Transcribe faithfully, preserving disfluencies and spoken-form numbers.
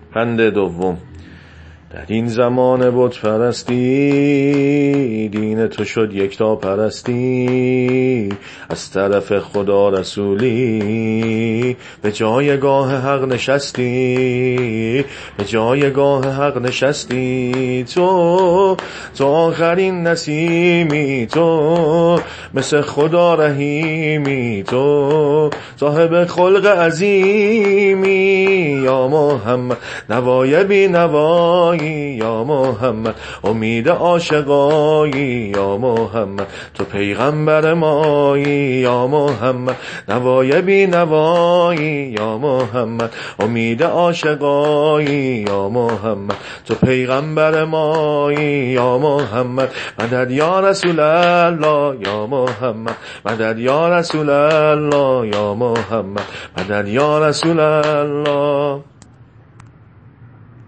پند دوم. در این زمان بت پرستی، دین تو شد یکتا پرستی. از طرف خدا رسولی، به جایگاه حق نشستی. به جایگاه حق نشستی. تو تو آخرین نسیمی، تو مثل خدا رحیمی. تو صاحب خلق عظیمی. یا محمد نوای بی نوایی، یا محمد امید عاشقایی. یا محمد تو پیغمبر مایی. یا محمد نوای بی نوایی. یا محمد امید عاشقایی. یا محمد تو پیغمبر مایی. یا محمد مدد یا رسول الله. یا محمد مدد یا رسول الله. یا محمد مدد یا رسول الله.